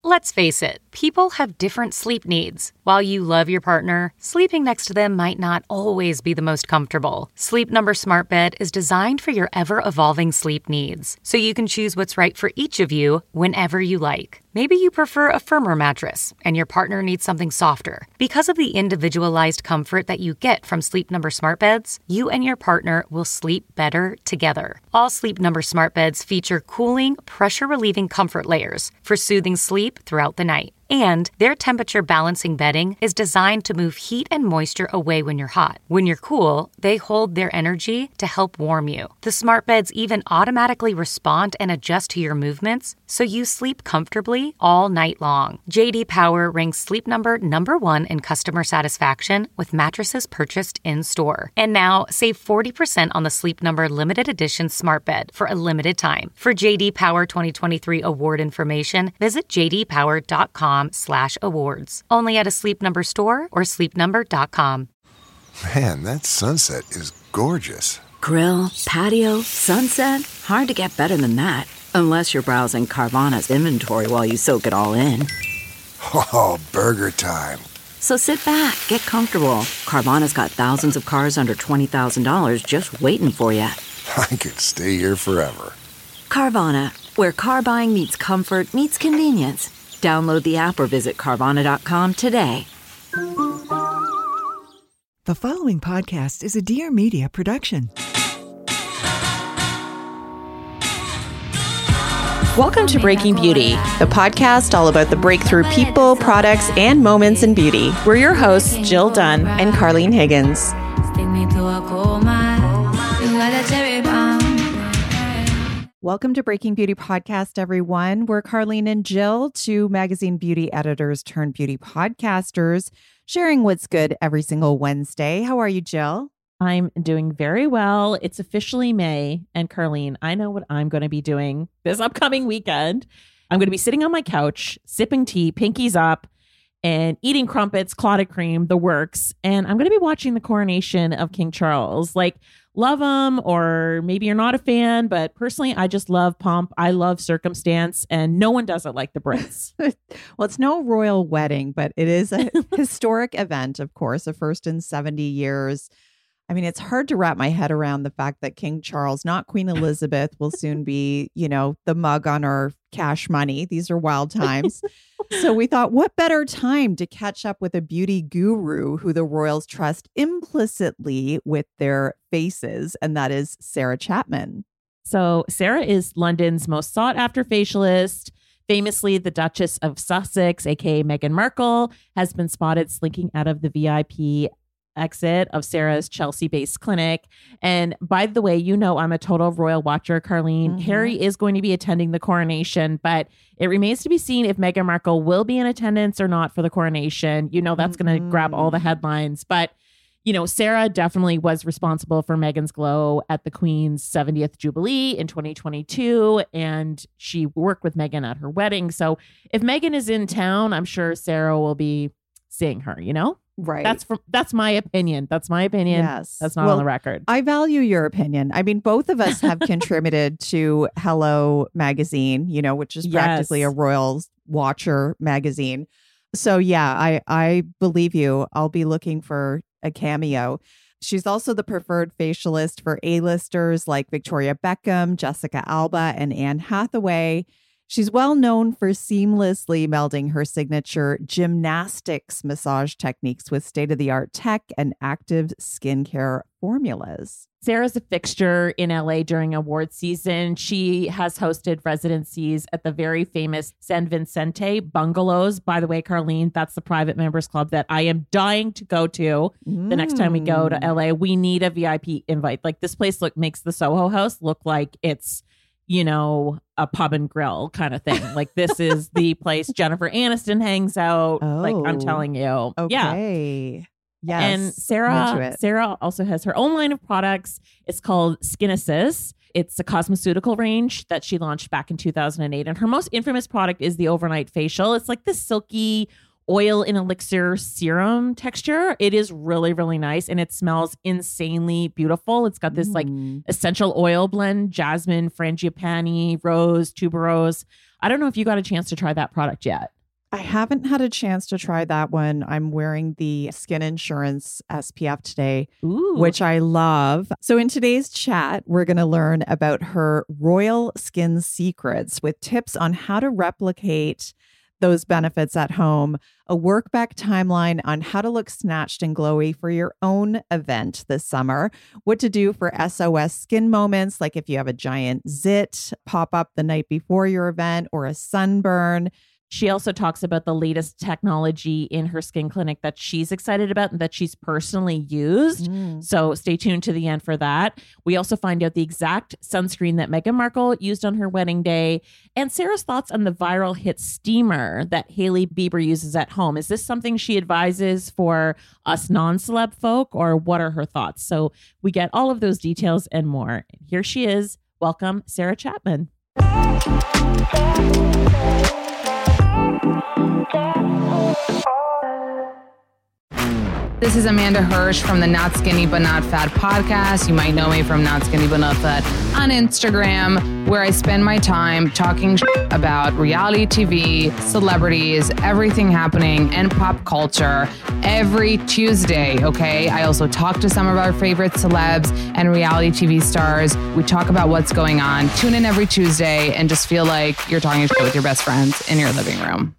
Let's face it, people have different sleep needs. While you love your partner, sleeping next to them might not always be the most comfortable. Sleep Number Smart Bed is designed for your ever-evolving sleep needs, so you can choose what's right for each of you whenever you like. Maybe you prefer a firmer mattress and your partner needs something softer. Because of the individualized comfort that you get from Sleep Number Smart Beds, you and your partner will sleep better together. All Sleep Number Smart Beds feature cooling, pressure-relieving comfort layers for soothing sleep throughout the night. And their temperature balancing bedding is designed to move heat and moisture away when you're hot. When you're cool, they hold their energy to help warm you. The smart beds even automatically respond and adjust to your movements, so you sleep comfortably all night long. J.D. Power ranks Sleep Number #1 in customer satisfaction with mattresses purchased in-store. And now, save 40% on the Sleep Number limited edition smart bed for a limited time. For J.D. Power 2023 award information, visit jdpower.com/awards. Only at a Sleep Number store or sleepnumber.com. Man, that sunset is gorgeous. Grill, patio, sunset. Hard to get better than that. Unless you're browsing Carvana's inventory while you soak it all in. Oh, burger time. So sit back, get comfortable. Carvana's got thousands of cars under $20,000 just waiting for you. I could stay here forever. Carvana, where car buying meets comfort meets convenience. Download the app or visit Carvana.com today. The following podcast is a Dear Media production. Welcome to Breaking Beauty, the podcast all about the breakthrough people, products, and moments in beauty. We're your hosts, Jill Dunn and Carlene Higgins. Welcome to Breaking Beauty Podcast, everyone. We're Carlene and Jill, two magazine beauty editors turned beauty podcasters, sharing what's good every single Wednesday. How are you, Jill? I'm doing very well. It's officially May. And Carlene, I know what I'm going to be doing this upcoming weekend. I'm going to be sitting on my couch, sipping tea, pinkies up, and eating crumpets, clotted cream, the works. And I'm going to be watching the coronation of King Charles. Like, love him, or maybe you're not a fan, but personally, I just love pomp. I love circumstance, and no one does it like the Brits. Well, it's no royal wedding, but it is a historic event, of course, a first in 70 years. I mean, it's hard to wrap my head around the fact that King Charles, not Queen Elizabeth, will soon be, the mug on our cash money. These are wild times. So we thought, what better time to catch up with a beauty guru who the royals trust implicitly with their faces, and that is Sarah Chapman. So Sarah is London's most sought after facialist. Famously, the Duchess of Sussex, aka Meghan Markle, has been spotted slinking out of the VIP exit of Sarah's Chelsea-based clinic. And by the way, I'm a total royal watcher, Carlene. Mm-hmm. Harry is going to be attending the coronation, but it remains to be seen if Meghan Markle will be in attendance or not for the coronation. That's going to grab all the headlines. But, Sarah definitely was responsible for Meghan's glow at the Queen's 70th Jubilee in 2022. And she worked with Meghan at her wedding. So if Meghan is in town, I'm sure Sarah will be seeing her, Right. That's my opinion. That's my opinion. Yes. That's not on the record. I value your opinion. I mean, both of us have contributed to Hello magazine, which is practically a royals watcher magazine. So yeah, I believe you. I'll be looking for a cameo. She's also the preferred facialist for A-listers like Victoria Beckham, Jessica Alba, and Anne Hathaway. She's well known for seamlessly melding her signature gymnastics massage techniques with state-of-the-art tech and active skincare formulas. Sarah's a fixture in LA during award season. She has hosted residencies at the very famous San Vicente Bungalows. By the way, Carlene, that's the private members club that I am dying to go to the next time we go to LA. We need a VIP invite. Like, this place makes the Soho House look like it's a pub and grill kind of thing. Like, this is the place Jennifer Aniston hangs out. Oh, like, I'm telling you. Okay. Yeah. Yes. And Sarah also has her own line of products. It's called Skinesis. It's a cosmeceutical range that she launched back in 2008. And her most infamous product is the overnight facial. It's like this silky oil in elixir serum texture. It is really, really nice. And it smells insanely beautiful. It's got this essential oil blend, jasmine, frangipani, rose, tuberose. I don't know if you got a chance to try that product yet. I haven't had a chance to try that one. I'm wearing the Skin Insurance SPF today, which I love. So in today's chat, we're going to learn about her royal skin secrets with tips on how to replicate those benefits at home, a work back timeline on how to look snatched and glowy for your own event this summer, what to do for SOS skin moments, like if you have a giant zit pop up the night before your event or a sunburn. She also talks about the latest technology in her skin clinic that she's excited about and that she's personally used. So stay tuned to the end for that. We also find out the exact sunscreen that Meghan Markle used on her wedding day and Sarah's thoughts on the viral hit steamer that Hailey Bieber uses at home. Is this something she advises for us non-celeb folk, or what are her thoughts? So we get all of those details and more. Here she is. Welcome, Sarah Chapman. This is Amanda Hirsch from the Not Skinny But Not Fat podcast. You might know me from Not Skinny But Not Fat on Instagram, where I spend my time talking about reality TV, celebrities, everything happening in pop culture every Tuesday, okay? I also talk to some of our favorite celebs and reality TV stars. We talk about what's going on. Tune in every Tuesday and just feel like you're talking shit with your best friends in your living room.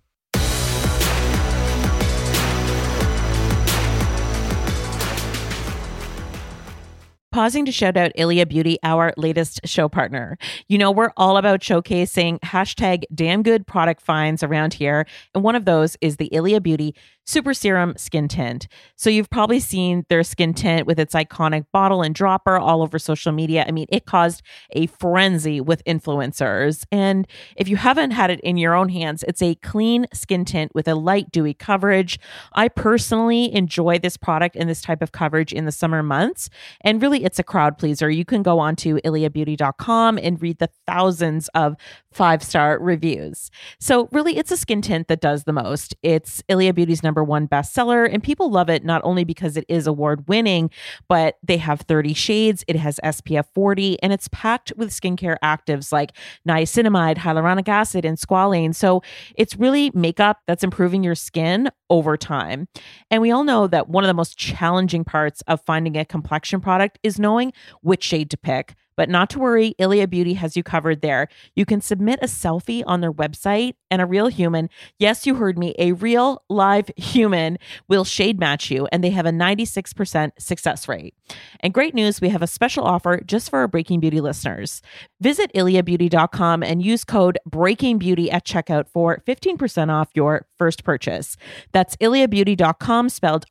Pausing to shout out Ilia Beauty, our latest show partner. You know, we're all about showcasing #damn good product finds around here. And one of those is the Ilia Beauty Super Serum Skin Tint. So you've probably seen their skin tint with its iconic bottle and dropper all over social media. I mean, it caused a frenzy with influencers. And if you haven't had it in your own hands, it's a clean skin tint with a light, dewy coverage. I personally enjoy this product and this type of coverage in the summer months. And really, it's a crowd pleaser. You can go on to iliabeauty.com and read the thousands of 5-star reviews. So really, it's a skin tint that does the most. It's Ilia Beauty's #1 bestseller, and people love it not only because it is award-winning, but they have 30 shades, it has SPF 40, and it's packed with skincare actives like niacinamide, hyaluronic acid, and squalane. So it's really makeup that's improving your skin over time. And we all know that one of the most challenging parts of finding a complexion product is knowing which shade to pick. But not to worry, Ilia Beauty has you covered there. You can submit a selfie on their website and a real human, yes, you heard me, a real live human will shade match you, and they have a 96% success rate. And great news, we have a special offer just for our Breaking Beauty listeners. Visit iliabeauty.com and use code BreakingBeauty at checkout for 15% off your first purchase. That's iliabeauty.com, spelled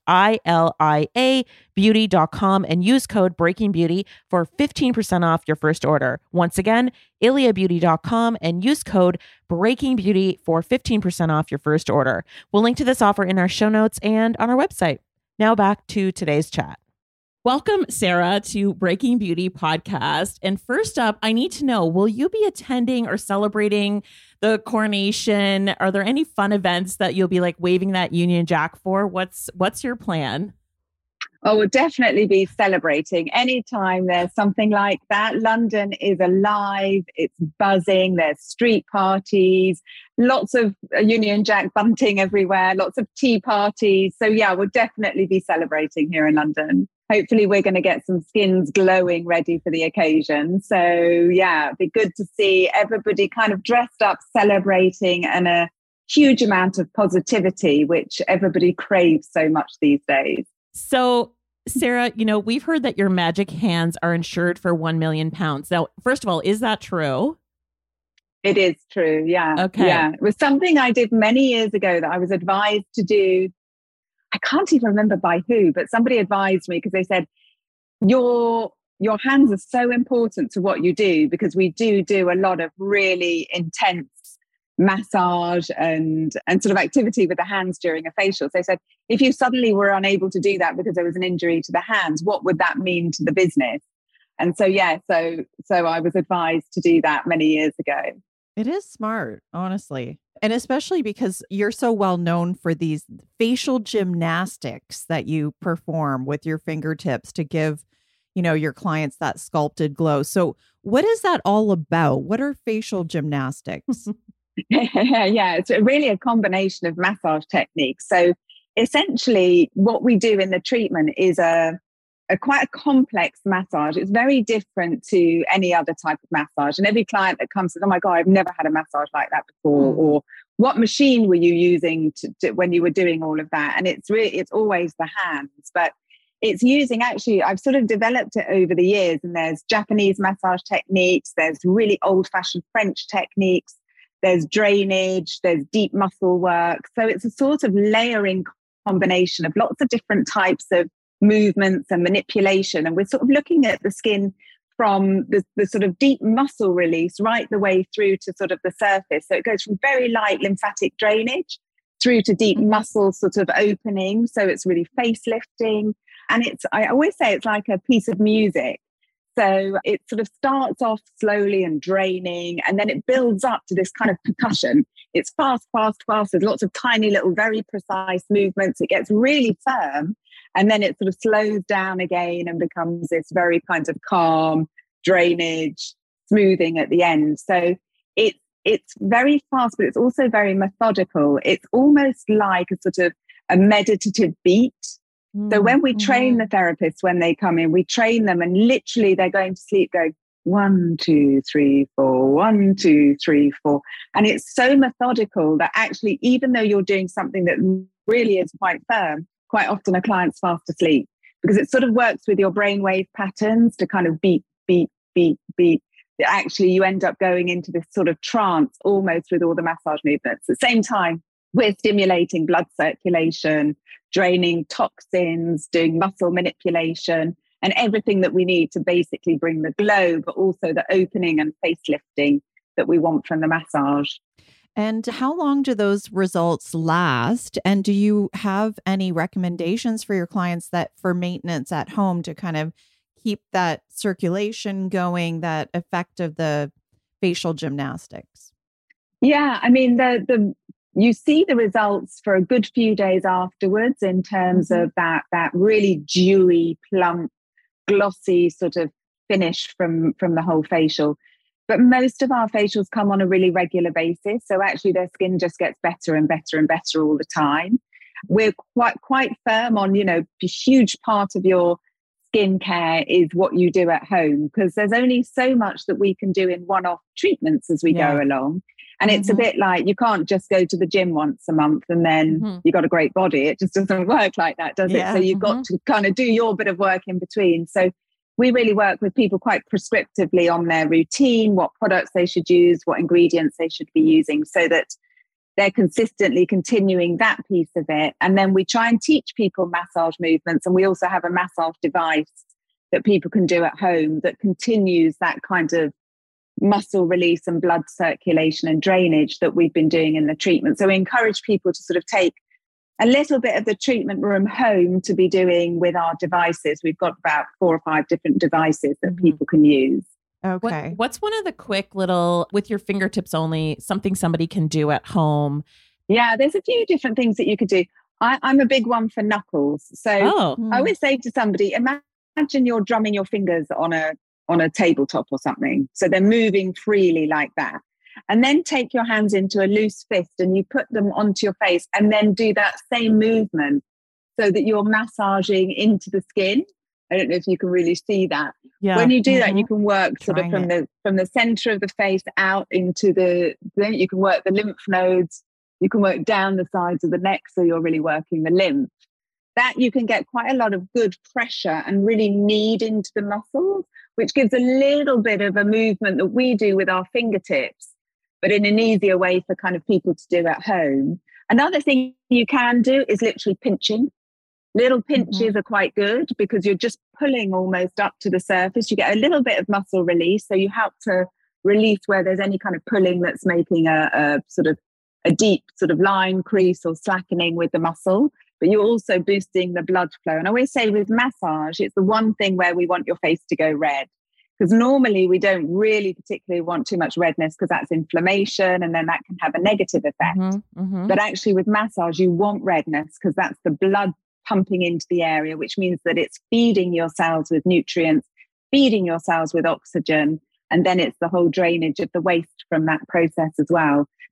ILIA beauty.com, and use code BreakingBeauty for 15% off your first order. Once again, iliabeauty.com and use code BreakingBeauty for 15% off your first order. We'll link to this offer in our show notes and on our website. Now back to today's chat. Welcome, Sarah, to Breaking Beauty podcast. And first up, I need to know, will you be attending or celebrating the coronation? Are there any fun events that you'll be like waving that Union Jack for? What's your plan? Oh, we'll definitely be celebrating anytime there's something like that. London is alive, it's buzzing, there's street parties, lots of Union Jack bunting everywhere, lots of tea parties. So yeah, we'll definitely be celebrating here in London. Hopefully we're going to get some skins glowing ready for the occasion. So yeah, it'd be good to see everybody kind of dressed up, celebrating, and a huge amount of positivity, which everybody craves so much these days. So, Sarah, you know, we've heard that your magic hands are insured for £1 million. Now, first of all, is that true? It is true. Yeah. Okay. Yeah. It was something I did many years ago that I was advised to do. I can't even remember by who, but somebody advised me because they said, your hands are so important to what you do, because we do a lot of really intense massage and sort of activity with the hands during a facial. So they said, if you suddenly were unable to do that because there was an injury to the hands, what would that mean to the business? And so, yeah, so I was advised to do that many years ago. It is smart, honestly. And especially because you're so well known for these facial gymnastics that you perform with your fingertips to give, you know, your clients that sculpted glow. So what is that all about? What are facial gymnastics? Yeah, it's really a combination of massage techniques. So essentially what we do in the treatment is a quite a complex massage. It's very different to any other type of massage. And every client that comes says, oh my God, I've never had a massage like that before. Or what machine were you using when you were doing all of that? And it's always the hands, but it's using, actually, I've sort of developed it over the years, and there's Japanese massage techniques, there's really old fashioned French techniques, there's drainage, there's deep muscle work. So it's a sort of layering combination of lots of different types of movements and manipulation. And we're sort of looking at the skin from the sort of deep muscle release right the way through to sort of the surface. So it goes from very light lymphatic drainage through to deep muscle sort of opening. So it's really facelifting. And I always say it's like a piece of music. So it sort of starts off slowly and draining, and then it builds up to this kind of percussion. It's fast, fast, fast. There's lots of tiny little, very precise movements. It gets really firm, and then it sort of slows down again and becomes this very kind of calm drainage, smoothing at the end. So it's very fast, but it's also very methodical. It's almost like a sort of a meditative beat. So when we train the therapists, when they come in, we train them, and literally they're going to sleep going 1, 2, 3, 4, 1, 2, 3, 4. And it's so methodical that actually, even though you're doing something that really is quite firm, quite often a client's fast asleep, because it sort of works with your brainwave patterns to kind of beat, beat, beat, beat. Actually, you end up going into this sort of trance almost with all the massage movements. At the same time, we're stimulating blood circulation, draining toxins, doing muscle manipulation, and everything that we need to basically bring the glow, but also the opening and facelifting that we want from the massage. And how long do those results last? And do you have any recommendations for your clients that for maintenance at home to kind of keep that circulation going, that effect of the facial gymnastics? Yeah, I mean, you see the results for a good few days afterwards in terms of that really dewy, plump, glossy sort of finish from the whole facial. But most of our facials come on a really regular basis. So actually their skin just gets better and better and better all the time. We're quite firm on, a huge part of your skincare is what you do at home, because there's only so much that we can do in one-off treatments as we go along. And it's a bit like, you can't just go to the gym once a month and then you got a great body. It just doesn't work like that, does it? So you've got to kind of do your bit of work in between. So we really work with people quite prescriptively on their routine, what products they should use, what ingredients they should be using, so that they're consistently continuing that piece of it. And then we try and teach people massage movements. And we also have a massage device that people can do at home that continues that kind of muscle release and blood circulation and drainage that we've been doing in the treatment. So we encourage people to sort of take a little bit of the treatment room home to be doing with our devices. We've got about 4 or 5 different devices that people can use. Okay. What's one of the quick little, with your fingertips only, something somebody can do at home? Yeah, there's a few different things that you could do. I'm a big one for knuckles. So I always say to somebody, imagine you're drumming your fingers on a tabletop or something. So they're moving freely like that. And then take your hands into a loose fist and you put them onto your face, and then do that same movement so that you're massaging into the skin. I don't know if you can really see that. Yeah. When you do that, you can work sort of from the center of the face out into then you can work the lymph nodes. You can work down the sides of the neck, so you're really working the lymph. That you can get quite a lot of good pressure and really knead into the muscles, which gives a little bit of a movement that we do with our fingertips, but in an easier way for kind of people to do at home. Another thing you can do is literally pinching. Little pinches are quite good because you're just pulling almost up to the surface. You get a little bit of muscle release. So you help to release where there's any kind of pulling that's making a sort of a deep sort of line, crease or slackening with the muscle. But you're also boosting the blood flow. And I always say with massage, it's the one thing where we want your face to go red. Because normally we don't really particularly want too much redness because that's inflammation and then that can have a negative effect. But actually with massage, you want redness because that's the blood pumping into the area, which means that it's feeding your cells with nutrients, feeding your cells with oxygen. And then it's the whole drainage of the waste from that process as well.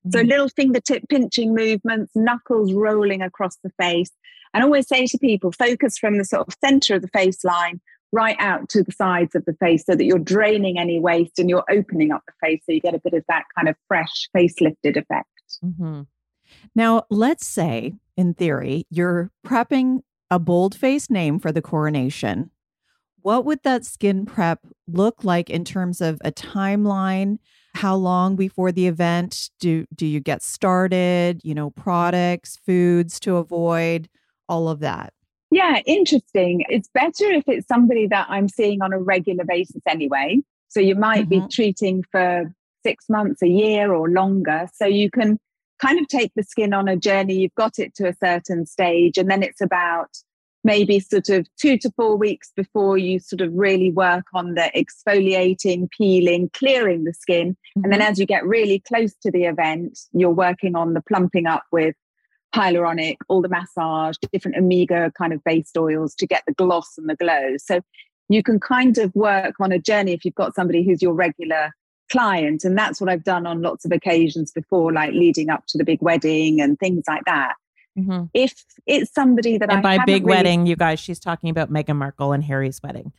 So little fingertip pinching movements, knuckles rolling across the face. And I always say to people, focus from the sort of center of the face line right out to the sides of the face so that you're draining any waste and you're opening up the face so you get a bit of that kind of fresh facelifted effect. Mm-hmm. Now, let's say, in theory, you're prepping a bold-faced name for the coronation. What would that skin prep look like in terms of a timeline? How long before the event do you get started? Products, foods to avoid, all of that. Yeah, interesting. It's better if it's somebody that I'm seeing on a regular basis anyway. So you might be treating for 6 months, a year or longer. So you can kind of take the skin on a journey. You've got it to a certain stage, and then it's about maybe sort of 2 to 4 weeks before you sort of really work on the exfoliating, peeling, clearing the skin. And then as you get really close to the event, you're working on the plumping up with hyaluronic, all the massage, different omega kind of based oils to get the gloss and the glow. So you can kind of work on a journey if you've got somebody who's your regular client. And that's what I've done on lots of occasions before, like leading up to the big wedding and things like that. Mm-hmm. If it's somebody that and by big really... wedding, you guys, she's talking about Meghan Markle and Harry's wedding.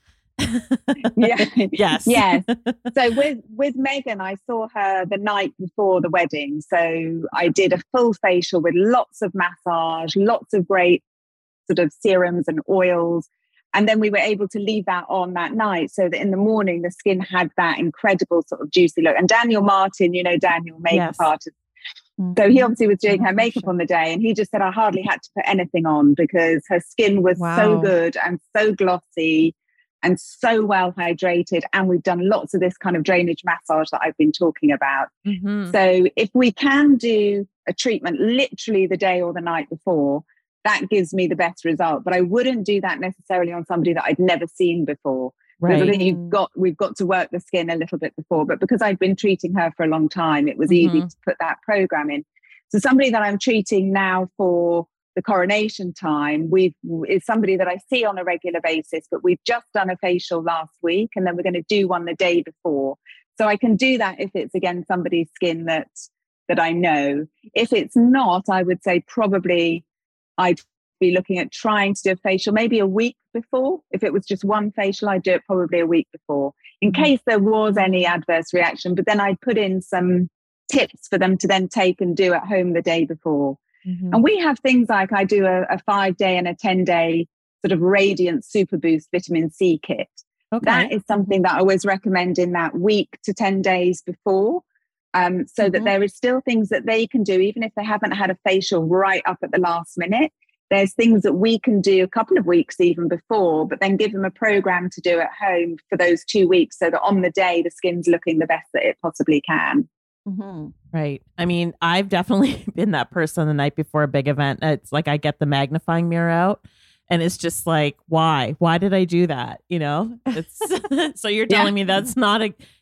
Yeah. Yes. Yes. So with Meghan, I saw her the night before the wedding. So I did a full facial with lots of massage, lots of great sort of serums and oils. And then we were able to leave that on that night so that in the morning, the skin had that incredible sort of juicy look. And Daniel Martin, Daniel, makeup artist. So he obviously was doing her makeup on the day, and he just said I hardly had to put anything on because her skin was so good and so glossy and so well hydrated. And we've done lots of this kind of drainage massage that I've been talking about. So if we can do a treatment literally the day or the night before, that gives me the best result. But I wouldn't do that necessarily on somebody that I'd never seen before. Right. Because I think we've got to work the skin a little bit before. But because I'd been treating her for a long time, it was easy to put that program in. So somebody that I'm treating now for the coronation time is somebody that I see on a regular basis, but we've just done a facial last week, and then we're going to do one the day before. So I can do that if it's, again, somebody's skin that I know. If it's not, I would say probably I'd be looking at trying to do a facial maybe a week before. If it was just one facial, I'd do it probably a week before in case there was any adverse reaction. But then I'd put in some tips for them to then take and do at home the day before. And we have things like I do a 5-day and a 10-day sort of radiant super boost vitamin C kit. That is something that I always recommend in that week to 10 days before. So that there is still things that they can do, even if they haven't had a facial right up at the last minute. There's things that we can do a couple of weeks even before, but then give them a program to do at home for those 2 weeks so that on the day, the skin's looking the best that it possibly can. Right. I mean, I've definitely been that person the night before a big event. It's like I get the magnifying mirror out and it's just like, why? Why did I do that? It's so you're telling me that's not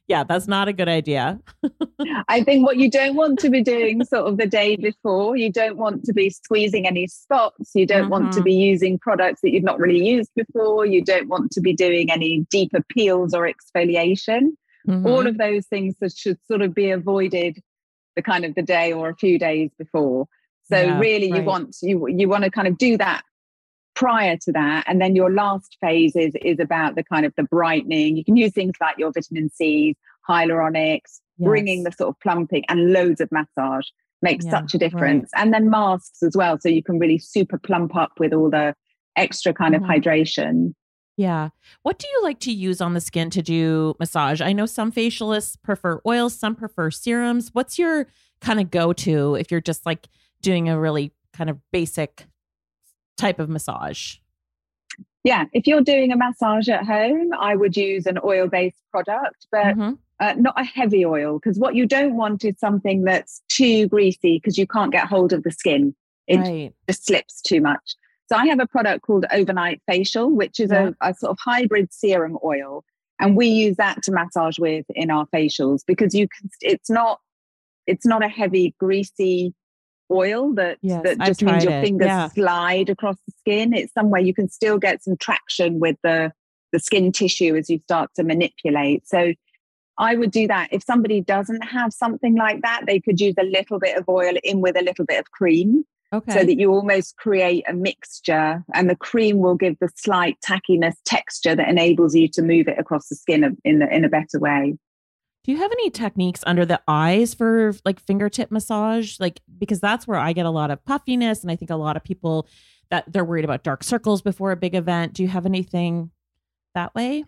a good idea. I think what you don't want to be doing sort of the day before, you don't want to be squeezing any spots. You don't want to be using products that you've not really used before. You don't want to be doing any deeper peels or exfoliation. All of those things that should sort of be avoided the kind of the day or a few days before. So you want to kind of do that prior to that. And then your last phase is about the kind of the brightening. You can use things like your vitamin C, hyaluronics, bringing the sort of plumping, and loads of massage makes such a difference. And then masks as well. So you can really super plump up with all the extra kind of hydration. Yeah. What do you like to use on the skin to do massage? I know some facialists prefer oils, some prefer serums. What's your kind of go-to if you're just like doing a really kind of basic type of massage? Yeah. If you're doing a massage at home, I would use an oil-based product, but not a heavy oil, because what you don't want is something that's too greasy because you can't get hold of the skin. It just slips too much. So I have a product called Overnight Facial, which is a sort of hybrid serum oil. And we use that to massage with in our facials because it's not a heavy, greasy oil that just means your fingers slide across the skin. It's somewhere you can still get some traction with the skin tissue as you start to manipulate. So I would do that. If somebody doesn't have something like that, they could use a little bit of oil in with a little bit of cream. Okay. So that you almost create a mixture, and the cream will give the slight tackiness texture that enables you to move it across the skin in a better way. Do you have any techniques under the eyes for like fingertip massage? Like, because that's where I get a lot of puffiness, and I think a lot of people that they're worried about dark circles before a big event. Do you have anything that way?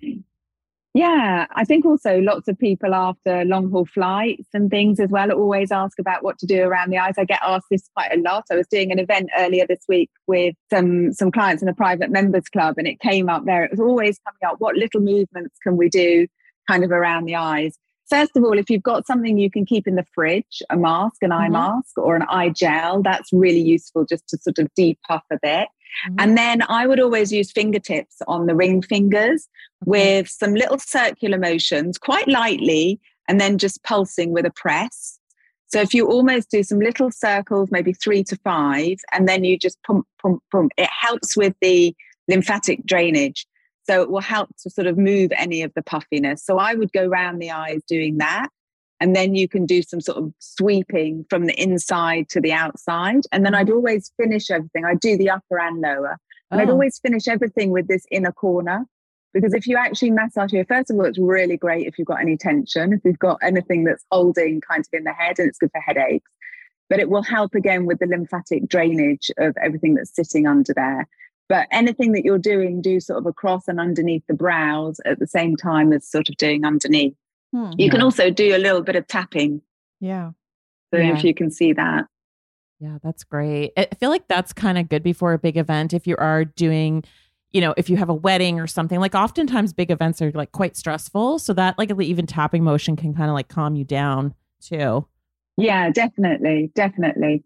Yeah, I think also lots of people after long haul flights and things as well always ask about what to do around the eyes. I get asked this quite a lot. I was doing an event earlier this week with some clients in a private members club, and it came up there. It was always coming up, what little movements can we do kind of around the eyes? First of all, if you've got something you can keep in the fridge, a mask, an eye mask or an eye gel, that's really useful just to sort of depuff a bit. And then I would always use fingertips on the ring fingers with some little circular motions, quite lightly, and then just pulsing with a press. So if you almost do some little circles, maybe 3 to 5, and then you just pump, pump, pump, it helps with the lymphatic drainage. So it will help to sort of move any of the puffiness. So I would go around the eyes doing that. And then you can do some sort of sweeping from the inside to the outside. And then I'd always finish everything. I'd do the upper and lower. And I'd always finish everything with this inner corner. Because if you actually massage here, first of all, it's really great if you've got any tension, if you've got anything that's holding kind of in the head, and it's good for headaches. But it will help again with the lymphatic drainage of everything that's sitting under there. But anything that you're doing, do sort of across and underneath the brows at the same time as sort of doing underneath. You can also do a little bit of tapping. Yeah. So if you can see that. Yeah, that's great. I feel like that's kind of good before a big event. If you are doing, you know, if you have a wedding or something, like oftentimes big events are like quite stressful. So that like even tapping motion can kind of like calm you down too. Yeah, definitely. Definitely.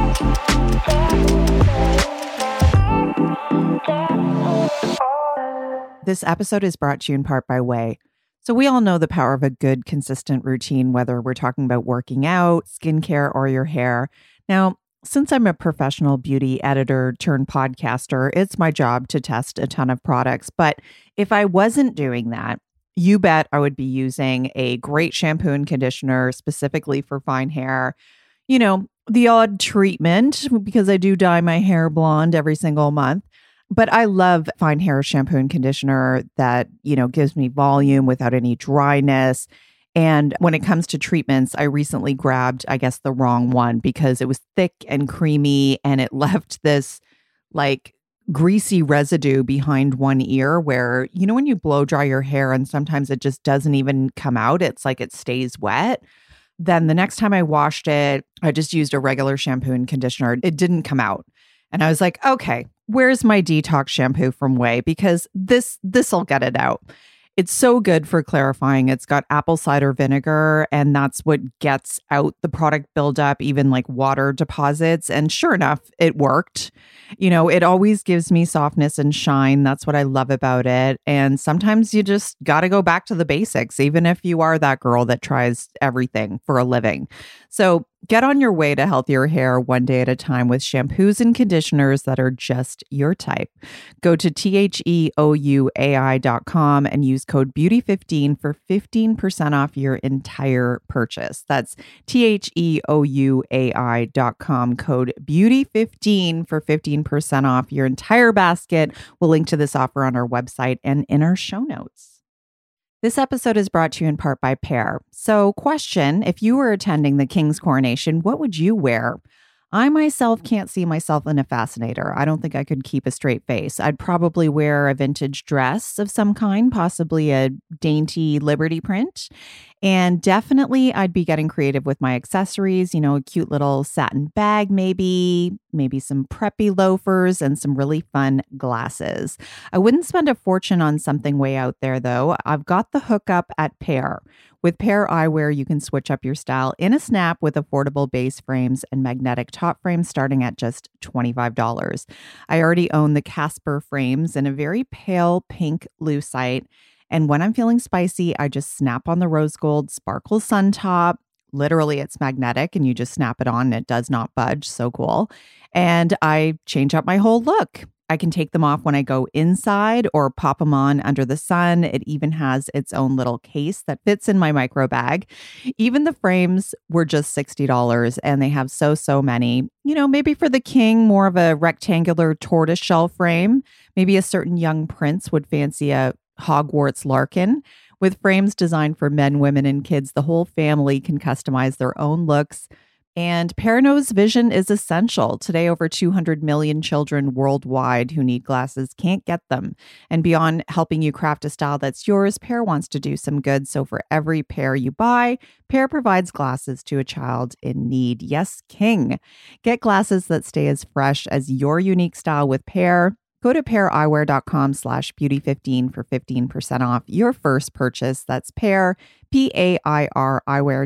This episode is brought to you in part by Ouai. So we all know the power of a good, consistent routine, whether we're talking about working out, skincare, or your hair. Now, since I'm a professional beauty editor turned podcaster, it's my job to test a ton of products. But if I wasn't doing that, you bet I would be using a great shampoo and conditioner specifically for fine hair. You know, the odd treatment, because I do dye my hair blonde every single month. But I love fine hair shampoo and conditioner that, you know, gives me volume without any dryness. And when it comes to treatments, I recently grabbed, I guess, the wrong one because it was thick and creamy and it left this like greasy residue behind one ear where, you know, when you blow dry your hair and sometimes it just doesn't even come out, it's like it stays wet. Then the next time I washed it, I just used a regular shampoo and conditioner. It didn't come out. And I was like, okay, where's my detox shampoo from Ouai? Because this'll get it out. It's so good for clarifying. It's got apple cider vinegar, and that's what gets out the product buildup, even like water deposits. And sure enough, it worked. You know, it always gives me softness and shine. That's what I love about it. And sometimes you just got to go back to the basics, even if you are that girl that tries everything for a living. So get on your way to healthier hair one day at a time with shampoos and conditioners that are just your type. Go to THEOUAI.com and use code BEAUTY15 for 15% off your entire purchase. That's THEOUAI.com, code BEAUTY15 for 15% off your entire basket. We'll link to this offer on our website and in our show notes. This episode is brought to you in part by Pair. So, question, if you were attending the King's coronation, what would you wear? I myself can't see myself in a fascinator. I don't think I could keep a straight face. I'd probably wear a vintage dress of some kind, possibly a dainty Liberty print. And definitely I'd be getting creative with my accessories, you know, a cute little satin bag, maybe some preppy loafers and some really fun glasses. I wouldn't spend a fortune on something way out there though. I've got the hookup at Pair. With Pair eyewear, you can switch up your style in a snap with affordable base frames and magnetic top frames starting at just $25. I already own the Casper frames in a very pale pink lucite. And when I'm feeling spicy, I just snap on the rose gold sparkle sun top. Literally, it's magnetic and you just snap it on and it does not budge. So cool. And I change up my whole look. I can take them off when I go inside or pop them on under the sun. It even has its own little case that fits in my micro bag. Even the frames were just $60 and they have so many. You know, maybe for the king, more of a rectangular tortoiseshell frame. Maybe a certain young prince would fancy a Hogwarts Larkin. With frames designed for men, women, and kids, the whole family can customize their own looks. And Paranose vision is essential. Today, over 200 million children worldwide who need glasses can't get them. And beyond helping you craft a style that's yours, Pair wants to do some good. So for every pair you buy, Pair provides glasses to a child in need. Yes, King. Get glasses that stay as fresh as your unique style with Pair. Go to paireyewear.com/beauty15 for 15% off your first purchase. That's Pair, PAIR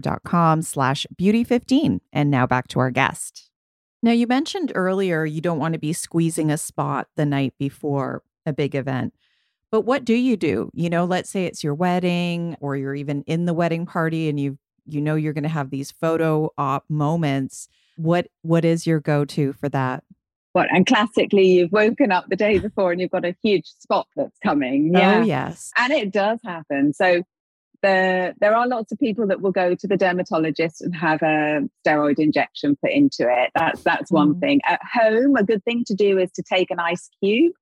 eyewear.com/beauty15. And now back to our guest. Now, you mentioned earlier you don't want to be squeezing a spot the night before a big event. But what do? You know, let's say it's your wedding or you're even in the wedding party and you know you're going to have these photo op moments. What is your go-to for that? And classically, you've woken up the day before and you've got a huge spot that's coming. Yeah. Oh, yes. And it does happen. So there are lots of people that will go to the dermatologist and have a steroid injection put into it. That's one thing. At home, a good thing to do is to take an ice cube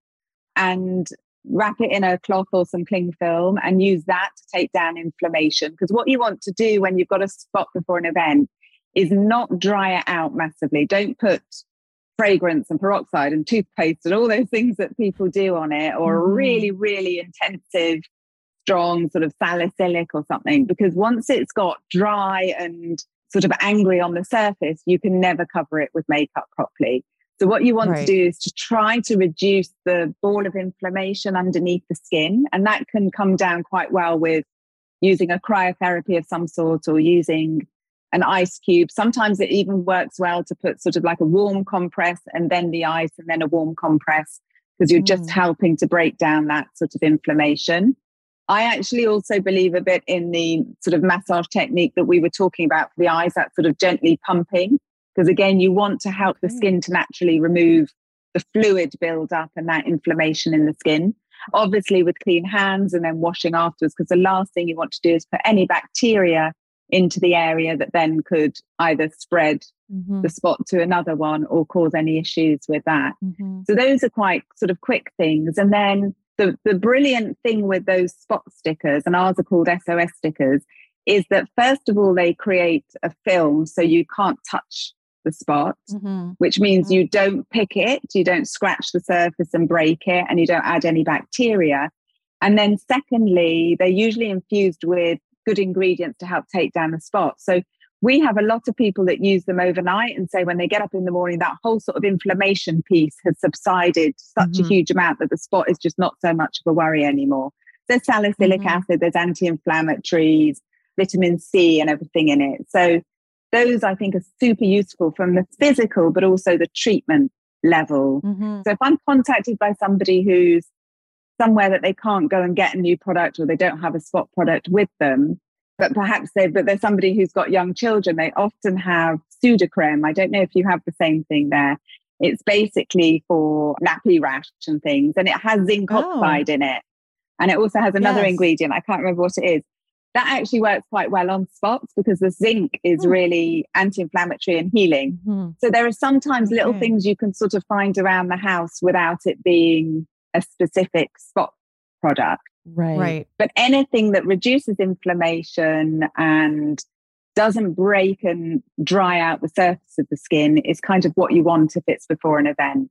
and wrap it in a cloth or some cling film and use that to take down inflammation. Because what you want to do when you've got a spot before an event is not dry it out massively. Don't put fragrance and peroxide and toothpaste and all those things that people do on it, or a really, really intensive, strong sort of salicylic or something, because once it's got dry and sort of angry on the surface, you can never cover it with makeup properly. So what you want to do is to try to reduce the ball of inflammation underneath the skin. And that can come down quite well with using a cryotherapy of some sort or using an ice cube. Sometimes it even works well to put sort of like a warm compress and then the ice and then a warm compress, because you're just helping to break down that sort of inflammation. I actually also believe a bit in the sort of massage technique that we were talking about for the eyes, that sort of gently pumping, because again, you want to help the skin to naturally remove the fluid buildup and that inflammation in the skin. Obviously with clean hands and then washing afterwards, because the last thing you want to do is put any bacteria into the area that then could either spread the spot to another one or cause any issues with that. So those are quite sort of quick things. And then the brilliant thing with those spot stickers, and ours are called SOS stickers, is that first of all, they create a film so you can't touch the spot, which means you don't pick it, you don't scratch the surface and break it, and you don't add any bacteria. And then secondly, they're usually infused with good ingredients to help take down the spot. So we have a lot of people that use them overnight and say when they get up in the morning, that whole sort of inflammation piece has subsided such a huge amount that the spot is just not so much of a worry anymore. There's salicylic acid, there's anti-inflammatories, vitamin C and everything in it. So those I think are super useful from the physical, but also the treatment level. So if I'm contacted by somebody who's somewhere that they can't go and get a new product, or they don't have a spot product with them, but perhaps there's somebody who's got young children, they often have Sudocrem. I don't know if you have the same thing there. It's basically for nappy rash and things, and it has zinc oxide in it. And it also has another ingredient, I can't remember what it is. That actually works quite well on spots because the zinc is really anti-inflammatory and healing. So there are sometimes little things you can sort of find around the house without it being a specific spot product. Right. But anything that reduces inflammation and doesn't break and dry out the surface of the skin is kind of what you want if it's before an event.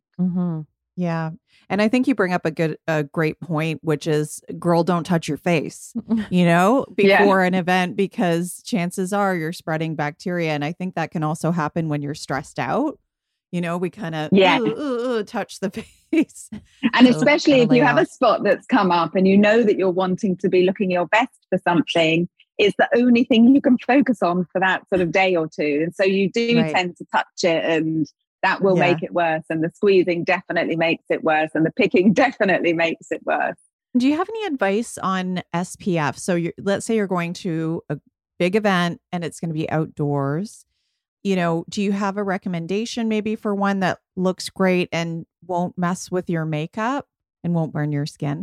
Yeah. And I think you bring up a great point, which is, girl, don't touch your face, you know, before an event, because chances are you're spreading bacteria. And I think that can also happen when you're stressed out. You know, we kind of touch the face. And especially if you have a spot that's come up and you know that you're wanting to be looking your best for something, it's the only thing you can focus on for that sort of day or two. And so you do tend to touch it, and that will make it worse. And the squeezing definitely makes it worse. And the picking definitely makes it worse. Do you have any advice on SPF? So let's say you're going to a big event and it's going to be outdoors. do you have a recommendation maybe for one that looks great and won't mess with your makeup and won't burn your skin?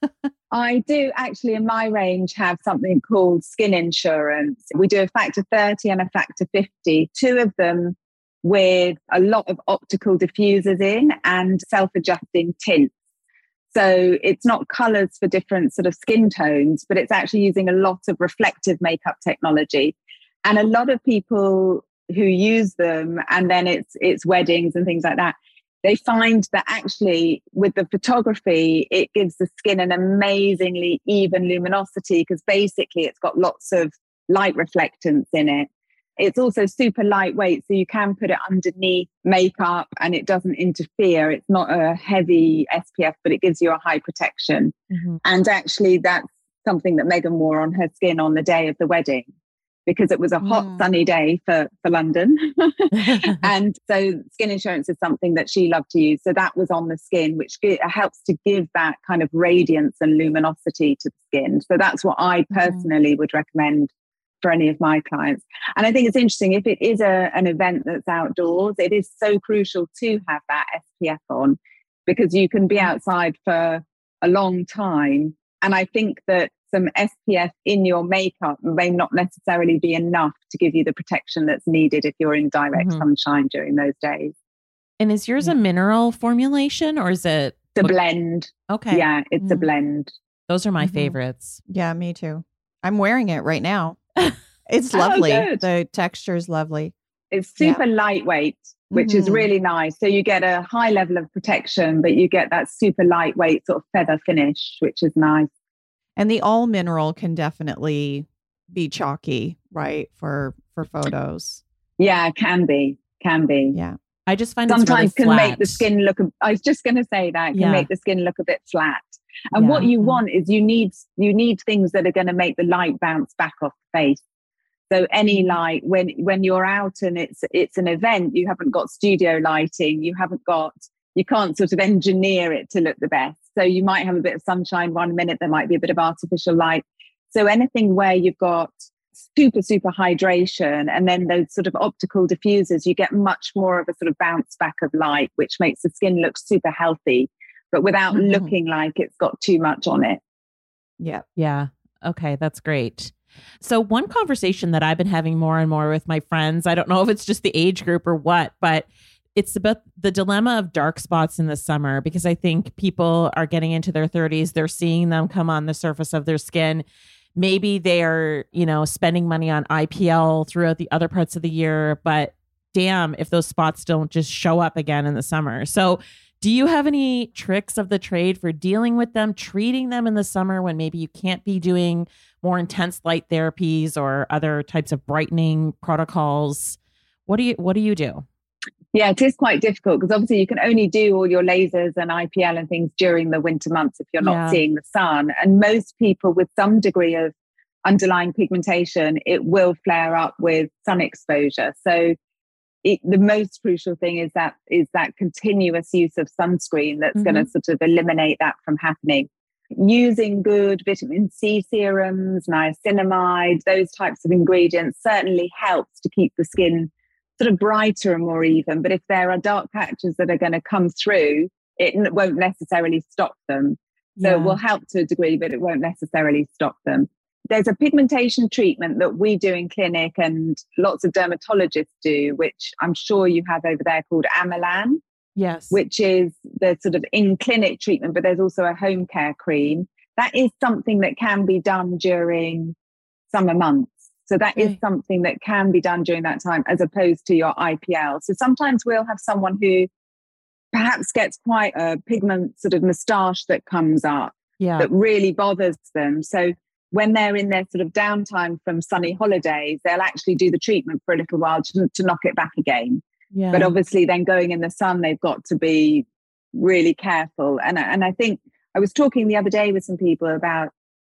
I do actually, in my range, have something called Skin Insurance. We do a factor 30 and a factor 50, two of them with a lot of optical diffusers in and self-adjusting tints. So it's not colors for different sort of skin tones, but it's actually using a lot of reflective makeup technology. And a lot of people who use them, and then it's weddings and things like that, they find that actually with the photography, it gives the skin an amazingly even luminosity because basically it's got lots of light reflectance in it. It's also super lightweight, so you can put it underneath makeup and it doesn't interfere. It's not a heavy SPF, but it gives you a high protection. Mm-hmm. And actually that's something that Meghan wore on her skin on the day of the wedding, because it was a hot, sunny day for London. And so Skin Insurance is something that she loved to use. So that was on the skin, which helps to give that kind of radiance and luminosity to the skin. So that's what I personally would recommend for any of my clients. And I think it's interesting, if it is an event that's outdoors, it is so crucial to have that SPF on, because you can be outside for a long time. And I think that some SPF in your makeup may not necessarily be enough to give you the protection that's needed if you're in direct sunshine during those days. And is yours a mineral formulation or is it? The blend. Okay. Yeah, it's a blend. Those are my favorites. Yeah, me too. I'm wearing it right now. It's lovely. The texture is lovely. It's super lightweight, which is really nice. So you get a high level of protection, but you get that super lightweight sort of feather finish, which is nice. And the all mineral can definitely be chalky, right? For photos. Yeah, can be. Yeah. I just find sometimes it's really can flat. make the skin look. I was just going to say that can make the skin look a bit flat. And what you want is you need things that are going to make the light bounce back off the face. So any light, when you're out and it's an event, you haven't got studio lighting, you can't sort of engineer it to look the best. So you might have a bit of sunshine 1 minute, there might be a bit of artificial light. So anything where you've got super, super hydration and then those sort of optical diffusers, you get much more of a sort of bounce back of light, which makes the skin look super healthy, but without looking like it's got too much on it. Yeah. Yeah. Okay. That's great. So one conversation that I've been having more and more with my friends, I don't know if it's just the age group or what, but it's about the dilemma of dark spots in the summer, because I think people are getting into their 30s. They're seeing them come on the surface of their skin. Maybe they're, spending money on IPL throughout the other parts of the year, but damn, if those spots don't just show up again in the summer. So do you have any tricks of the trade for dealing with them, treating them in the summer when maybe you can't be doing more intense light therapies or other types of brightening protocols? What do you do? Yeah, it is quite difficult because obviously you can only do all your lasers and IPL and things during the winter months if you're not seeing the sun. And most people with some degree of underlying pigmentation, it will flare up with sun exposure. So the most crucial thing is that continuous use of sunscreen that's going to sort of eliminate that from happening. Using good vitamin C serums, niacinamide, those types of ingredients certainly helps to keep the skin sort of brighter and more even. But if there are dark patches that are going to come through, it won't necessarily stop them. So it will help to a degree, but it won't necessarily stop them. There's a pigmentation treatment that we do in clinic and lots of dermatologists do, which I'm sure you have over there, called Amalan. Yes. Which is the sort of in-clinic treatment, but there's also a home care cream. That is something that can be done during summer months. So that is something that can be done during that time as opposed to your IPL. So sometimes we'll have someone who perhaps gets quite a pigment sort of moustache that comes up that really bothers them. So when they're in their sort of downtime from sunny holidays, they'll actually do the treatment for a little while to knock it back again. Yeah. But obviously then going in the sun, they've got to be really careful. And I think I was talking the other day with some people about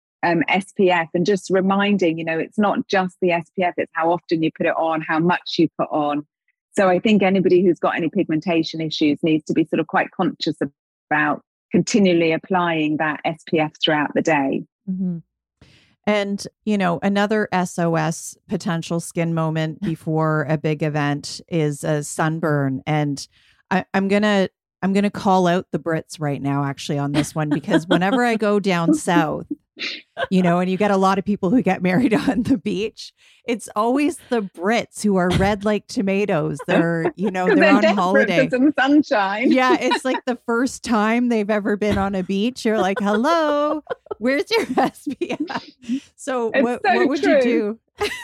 SPF and just reminding, it's not just the SPF, it's how often you put it on, how much you put on. So I think anybody who's got any pigmentation issues needs to be sort of quite conscious about continually applying that SPF throughout the day. Mm-hmm. And, another SOS potential skin moment before a big event is a sunburn. And I'm going to call out the Brits right now, actually, on this one, because whenever I go down south, and you get a lot of people who get married on the beach, it's always the Brits who are red like tomatoes. They're on holiday. For some sunshine. Yeah, it's like the first time they've ever been on a beach. You're like, hello, where's your SPF? So what would you do?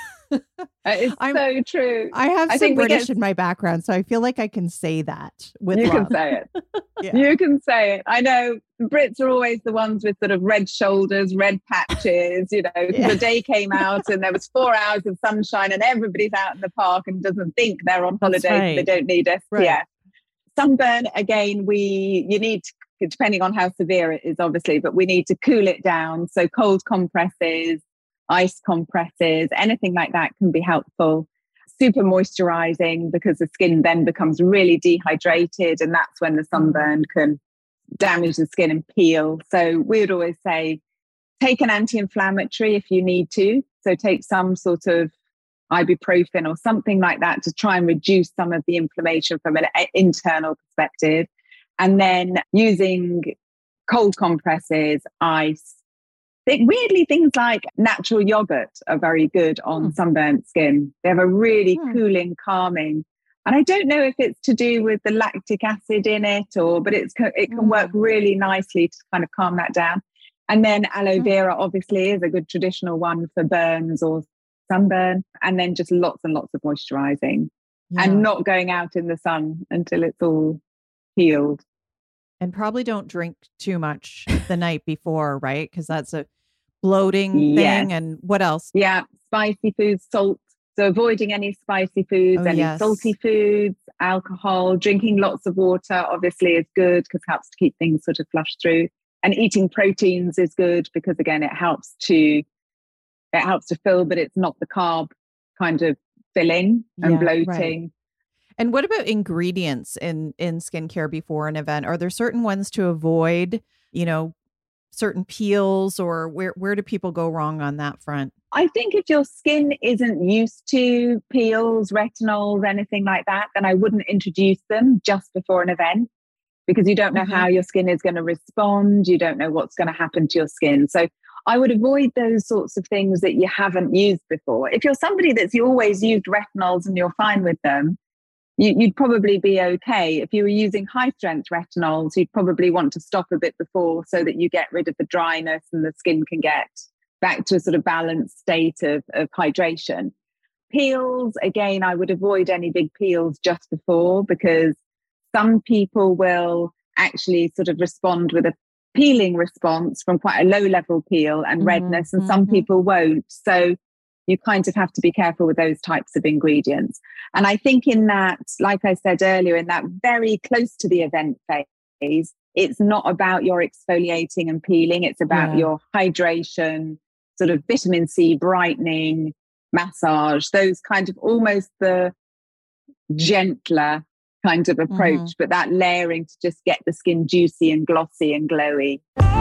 It's so true. I have some British in my background, so I feel like I can say that with you love. Can say it. Yeah. You can say it. I know Brits are always the ones with sort of red shoulders, red patches, The day came out and there was 4 hours of sunshine and everybody's out in the park and doesn't think they're on holiday. Right. So they don't need SPF. Right. Sunburn, again, you need to, depending on how severe it is, obviously, but we need to cool it down. So cold compresses, ice compresses, anything like that can be helpful. Super moisturizing, because the skin then becomes really dehydrated, and that's when the sunburn can damage the skin and peel. So we would always say take an anti-inflammatory if you need to. So take some sort of ibuprofen or something like that to try and reduce some of the inflammation from an internal perspective. And then using cold compresses, ice. Weirdly, things like natural yogurt are very good on sunburnt skin. They have a really cooling, calming. And I don't know if it's to do with the lactic acid in it, but it can work really nicely to kind of calm that down. And then aloe vera obviously is a good traditional one for burns or sunburn. And then just lots and lots of moisturizing and not going out in the sun until it's all healed. And probably don't drink too much the night before, right? Because that's a bloating thing. And what else? Yeah, spicy foods, salt. So avoiding any spicy foods, salty foods, alcohol, drinking lots of water obviously is good because it helps to keep things sort of flushed through. And eating proteins is good because, again, it helps to fill, but it's not the carb kind of filling and bloating. Right. And what about ingredients in skincare before an event? Are there certain ones to avoid, certain peels, or where do people go wrong on that front? I think if your skin isn't used to peels, retinols, anything like that, then I wouldn't introduce them just before an event, because you don't know how your skin is going to respond. You don't know what's going to happen to your skin. So I would avoid those sorts of things that you haven't used before. If you're somebody that's always used retinols and you're fine with them, you'd probably be okay. If you were using high-strength retinols, you'd probably want to stop a bit before so that you get rid of the dryness and the skin can get back to a sort of balanced state of hydration. Peels, again, I would avoid any big peels just before, because some people will actually sort of respond with a peeling response from quite a low-level peel and redness, and some people won't. So you kind of have to be careful with those types of ingredients. And I think in that, like I said earlier, in that very close to the event phase, it's not about your exfoliating and peeling. It's about your hydration, sort of vitamin C, brightening, massage, those kind of almost the gentler kind of approach, but that layering to just get the skin juicy and glossy and glowy.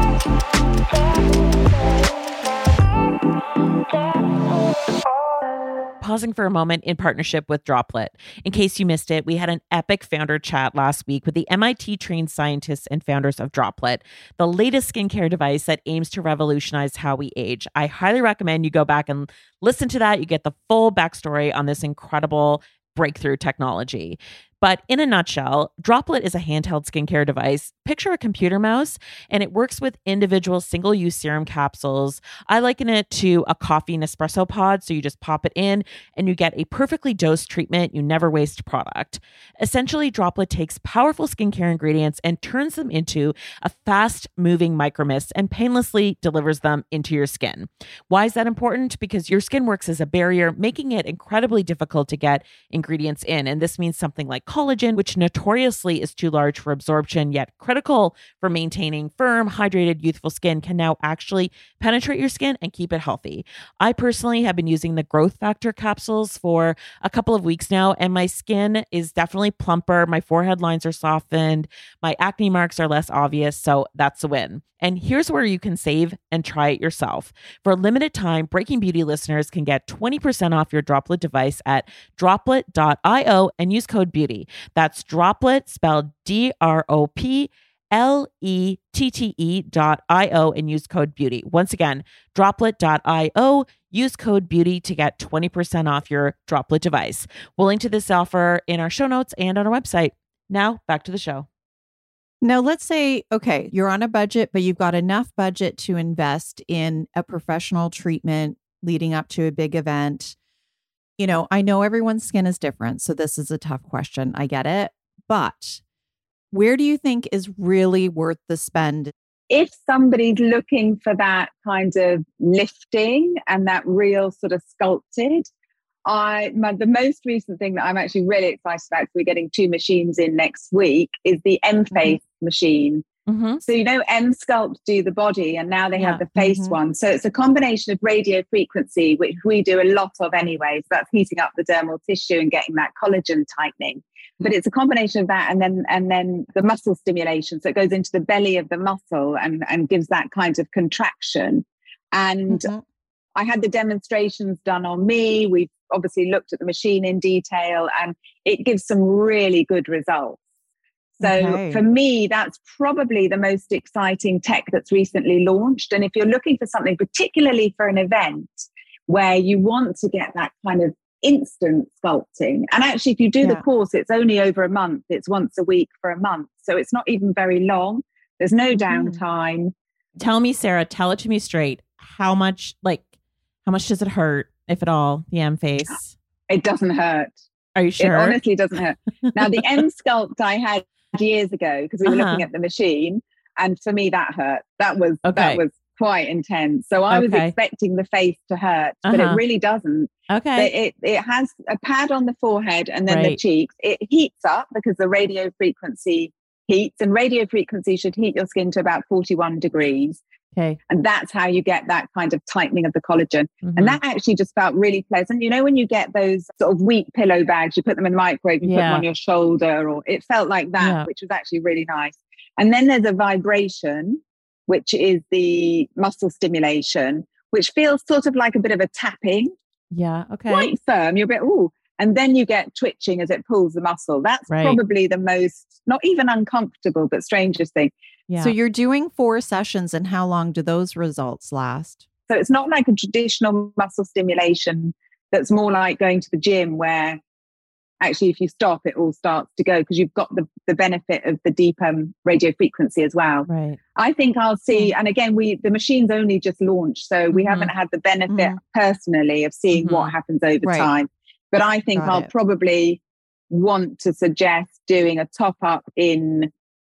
Pausing for a moment in partnership with Droplet. In case you missed it, we had an epic founder chat last week with the MIT-trained scientists and founders of Droplet, the latest skincare device that aims to revolutionize how we age. I highly recommend you go back and listen to that. You get the full backstory on this incredible breakthrough technology. But in a nutshell, Droplet is a handheld skincare device. Picture a computer mouse, and it works with individual single-use serum capsules. I liken it to a coffee Nespresso pod, so you just pop it in, and you get a perfectly dosed treatment. You never waste product. Essentially, Droplet takes powerful skincare ingredients and turns them into a fast-moving micromist and painlessly delivers them into your skin. Why is that important? Because your skin works as a barrier, making it incredibly difficult to get ingredients in, and this means something like collagen, which notoriously is too large for absorption, yet critical for maintaining firm, hydrated, youthful skin, can now actually penetrate your skin and keep it healthy. I personally have been using the Growth Factor capsules for a couple of weeks now, and my skin is definitely plumper. My forehead lines are softened. My acne marks are less obvious. So that's a win. And here's where you can save and try it yourself. For a limited time, Breaking Beauty listeners can get 20% off your Droplet device at droplet.io and use code BEAUTY. That's Droplet, spelled DROPLETTE.io, and use code BEAUTY. Once again, droplet.io, use code BEAUTY to get 20% off your Droplet device. We'll link to this offer in our show notes and on our website. Now, back to the show. Now, let's say, okay, you're on a budget, but you've got enough budget to invest in a professional treatment leading up to a big event. You know, I know everyone's skin is different, so this is a tough question. I get it. But where do you think is really worth the spend? If somebody's looking for that kind of lifting and that real sort of sculpted, the most recent thing that I'm actually really excited about, because we're getting 2 machines in next week, is the M-Face machine. So, you know, M-Sculpt do the body, and now they have the face one. So it's a combination of radio frequency, which we do a lot of anyway. So that's heating up the dermal tissue and getting that collagen tightening. But it's a combination of that and then the muscle stimulation. So it goes into the belly of the muscle and gives that kind of contraction. And I had the demonstrations done on me. We've obviously looked at the machine in detail, and it gives some really good results. So for me, that's probably the most exciting tech that's recently launched. And if you're looking for something, particularly for an event where you want to get that kind of instant sculpting, and actually if you do the course, it's only over a month. It's once a week for a month. So it's not even very long. There's no downtime. Tell me, Sarah, tell it to me straight. How much does it hurt, if at all, the M-Face? It doesn't hurt. Are you sure? It honestly doesn't hurt. Now, the M-Sculpt I had years ago, because we were looking at the machine, and for me that hurt. That was quite intense. So I was expecting the face to hurt, but it really doesn't. It has a pad on the forehead and then the cheeks. It heats up because the radio frequency heats, and radio frequency should heat your skin to about 41 degrees. And that's how you get that kind of tightening of the collagen. And that actually just felt really pleasant. You know, when you get those sort of weak pillow bags, you put them in the microwave, you put them on your shoulder, or it felt like that, which was actually really nice. And then there's a vibration, which is the muscle stimulation, which feels sort of like a bit of a tapping. Quite firm. You're a bit, ooh. And then you get twitching as it pulls the muscle. That's probably the most, not even uncomfortable, but strangest thing. So you're doing 4 sessions, and how long do those results last? So it's not like a traditional muscle stimulation that's more like going to the gym, where actually if you stop, it all starts to go, because you've got the benefit of the deep radio frequency as well. I think I'll see, and again, the machine's only just launched, so we haven't had the benefit personally of seeing what happens over time. But I think I'll probably want to suggest doing a top up in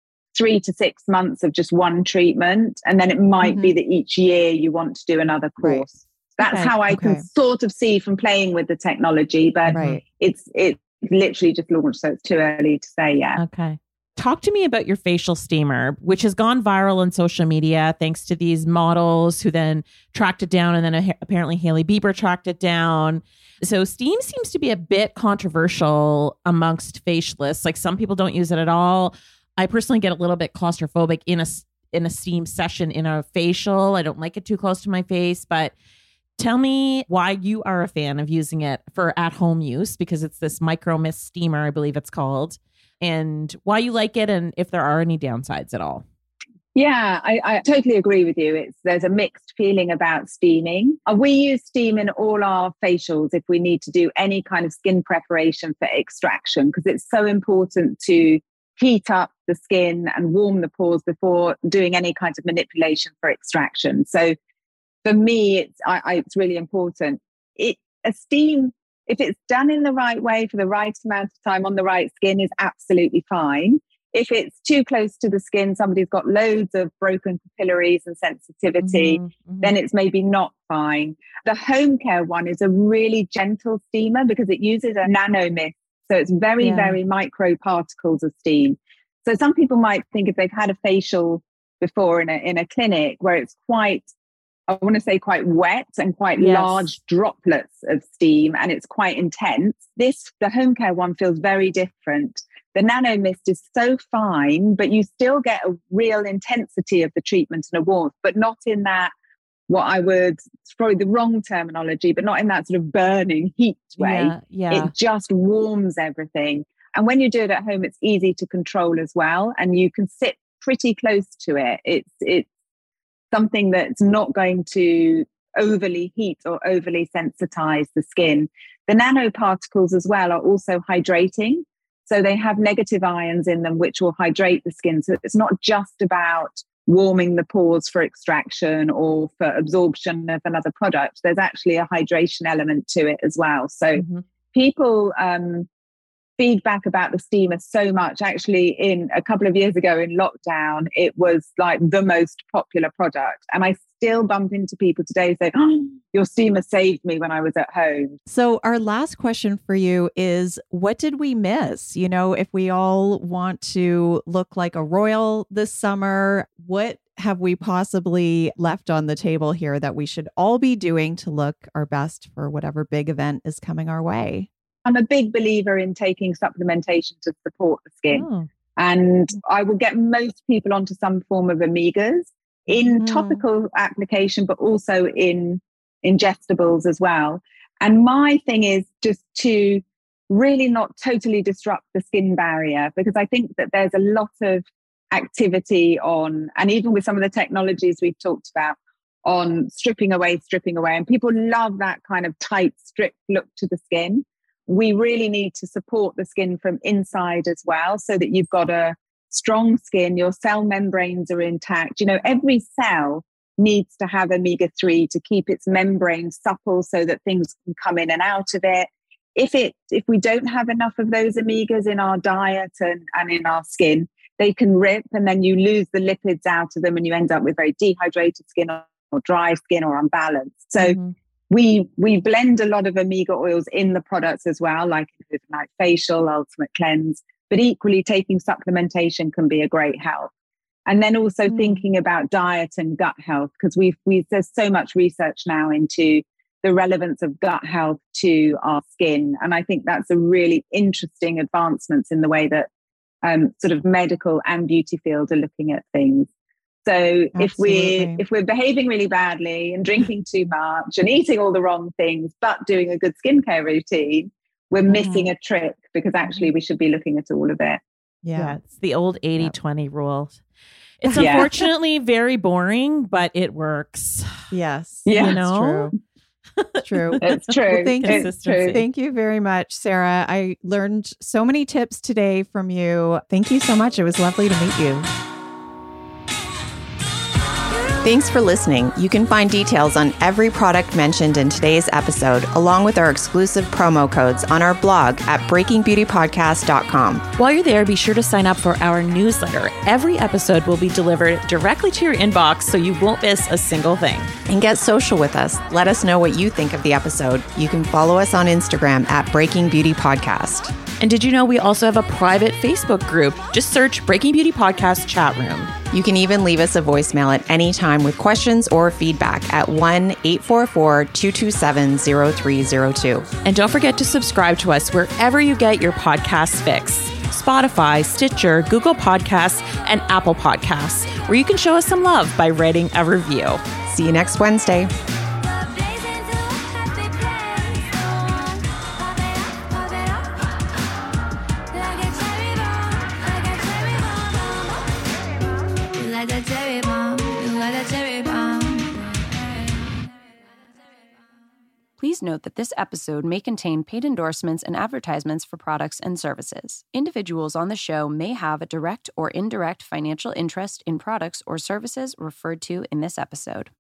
3 to 6 months of just one treatment. And then it might be that each year you want to do another course. That's how I can sort of see from playing with the technology, but it's literally just launched, so it's too early to say yet. Talk to me about your facial steamer, which has gone viral on social media thanks to these models who then tracked it down, and then apparently Hailey Bieber tracked it down. So steam seems to be a bit controversial amongst facialists. Like, some people don't use it at all. I personally get a little bit claustrophobic in a steam session in a facial. I don't like it too close to my face, but tell me why you are a fan of using it for at-home use, because it's this micro mist steamer, I believe it's called, and why you like it, and if there are any downsides at all. Yeah, I totally agree with you. There's a mixed feeling about steaming. We use steam in all our facials if we need to do any kind of skin preparation for extraction, because it's so important to heat up the skin and warm the pores before doing any kind of manipulation for extraction. So for me, it's really important. A steam, if it's done in the right way for the right amount of time on the right skin, is absolutely fine. If it's too close to the skin, somebody's got loads of broken capillaries and sensitivity, then it's maybe not fine. The home care one is a really gentle steamer because it uses a nanomist So it's very, very micro particles of steam. So some people might think if they've had a facial before in a clinic where it's quite, I want to say quite wet and quite large droplets of steam, and it's quite intense. The home care one feels very different. The nano mist is so fine, but you still get a real intensity of the treatment and a warmth, but not in that, it's probably the wrong terminology, but not in that sort of burning heat way. It just warms everything. And when you do it at home, it's easy to control as well. And you can sit pretty close to it. It's something that's not going to overly heat or overly sensitize the skin. The nanoparticles as well are also hydrating. So they have negative ions in them, which will hydrate the skin. So it's not just about warming the pores for extraction or for absorption of another product. There's actually a hydration element to it as well. So people feedback about the steamer so much. Actually, in a couple of years ago in lockdown, it was like the most popular product. And I still bump into people today who say, "Oh, your steamer saved me when I was at home." So our last question for you is, what did we miss? You know, if we all want to look like a royal this summer, what have we possibly left on the table here that we should all be doing to look our best for whatever big event is coming our way? I'm a big believer in taking supplementation to support the skin. And I will get most people onto some form of omegas in topical application, but also in ingestibles as well. And my thing is just to really not totally disrupt the skin barrier, because I think that there's a lot of activity on, and even with some of the technologies we've talked about, on stripping away. And people love that kind of tight, strict look to the skin. We really need to support the skin from inside as well, so that you've got a strong skin, your cell membranes are intact. You know, every cell needs to have omega-3 to keep its membrane supple so that things can come in and out of it. If we don't have enough of those omegas in our diet and in our skin, they can rip, and then you lose the lipids out of them and you end up with very dehydrated skin or dry skin or unbalanced. So we blend a lot of omega oils in the products as well, like Overnight Facial, Ultimate Cleanse, but equally taking supplementation can be a great help. And then also thinking about diet and gut health, because there's so much research now into the relevance of gut health to our skin. And I think that's a really interesting advancements in the way that sort of medical and beauty field are looking at things. So if we're behaving really badly and drinking too much and eating all the wrong things, but doing a good skincare routine, we're missing a trick, because actually we should be looking at all of it. Yeah, it's the old 80-20 rule. It's unfortunately very boring, but it works. Yes. Yeah, you know? It's true. It's true. Well, thank you very much, Sarah. I learned so many tips today from you. Thank you so much. It was lovely to meet you. Thanks for listening. You can find details on every product mentioned in today's episode, along with our exclusive promo codes on our blog at breakingbeautypodcast.com. While you're there, be sure to sign up for our newsletter. Every episode will be delivered directly to your inbox, so you won't miss a single thing. And get social with us. Let us know what you think of the episode. You can follow us on Instagram at Breaking Beauty Podcast. And did you know we also have a private Facebook group? Just search Breaking Beauty Podcast Chat Room. You can even leave us a voicemail at any time with questions or feedback at 1-844-227-0302. And don't forget to subscribe to us wherever you get your podcasts fix. Spotify, Stitcher, Google Podcasts, and Apple Podcasts, where you can show us some love by writing a review. See you next Wednesday. Please note that this episode may contain paid endorsements and advertisements for products and services. Individuals on the show may have a direct or indirect financial interest in products or services referred to in this episode.